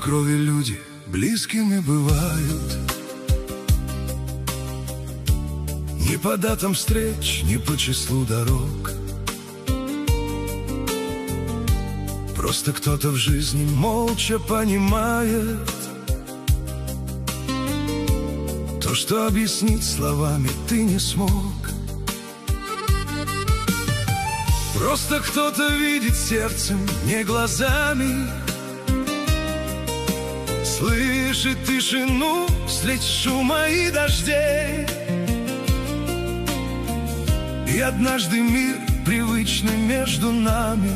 крови люди близкими бывают. Ни по датам встреч, ни по числу дорог. Просто кто-то в жизни молча понимает то, что объяснить словами ты не смог. Просто кто-то видит сердцем, не глазами, слышит тишину средь шума и дождей. И однажды мир, привычный между нами,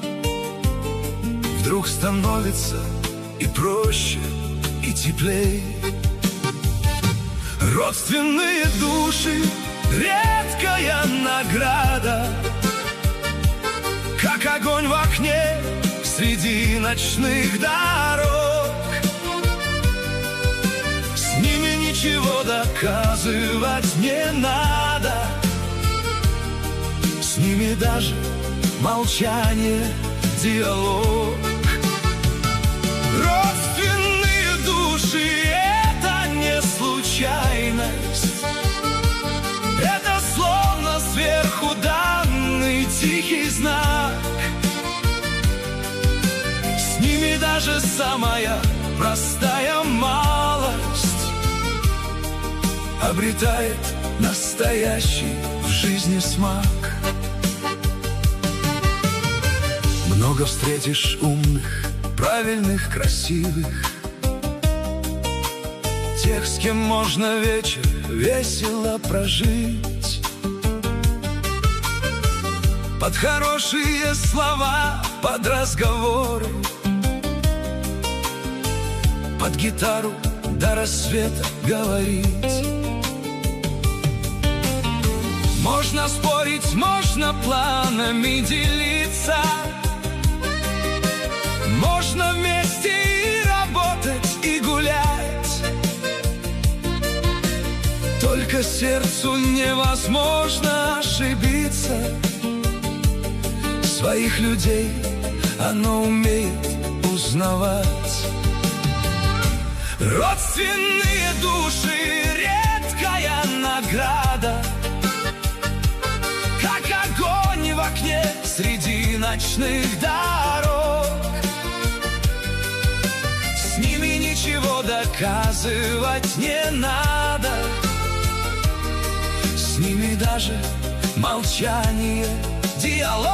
вдруг становится и проще, и теплей. Родственные души — редкая награда, как огонь в окне среди ночных дорог. С ними ничего доказывать не надо, с ними даже молчание — диалог. Родственные души — это не случайность, это словно сверху данный тихий знак. С ними даже самая простая малость обретает настоящий в жизни смак. Много встретишь умных, правильных, красивых, тех, с кем можно вечер весело прожить, под хорошие слова, под разговоры, под гитару до рассвета говорить. Можно спорить, можно планами делиться, можно вместе и работать, и гулять. Только сердцу невозможно ошибиться. Своих людей оно умеет узнавать. Родственные души — редкая награда, как огонь в окне среди ночных дорог. С ними ничего доказывать не надо, с ними даже молчание — диалог.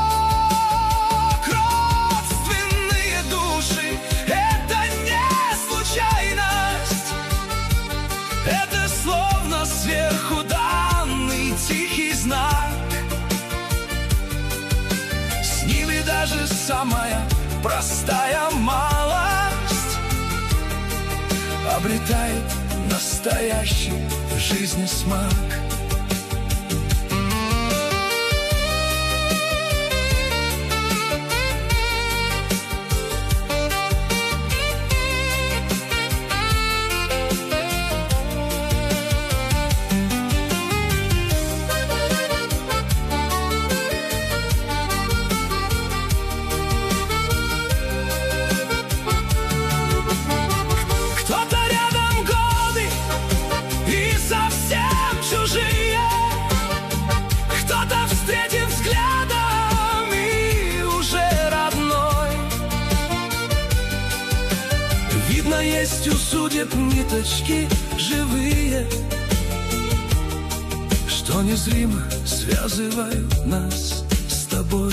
Родственные души — это не случайность, это словно сверху данный тихий знак. С ними даже самая простая малость обретает настоящий в жизни смак. Есть у судеб ниточки живые, что незримо связывают нас с тобой.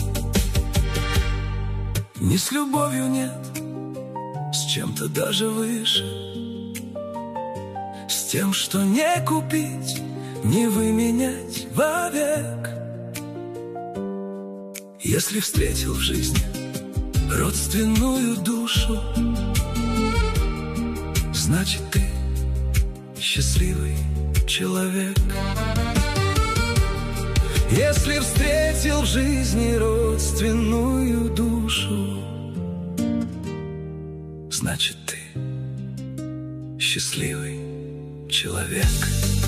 Не с любовью, нет, с чем-то даже выше, с тем, что не купить, не выменять вовек. Если встретил в жизни родственную душу, значит, ты счастливый человек. Если встретил в жизни родственную душу, значит, ты счастливый человек.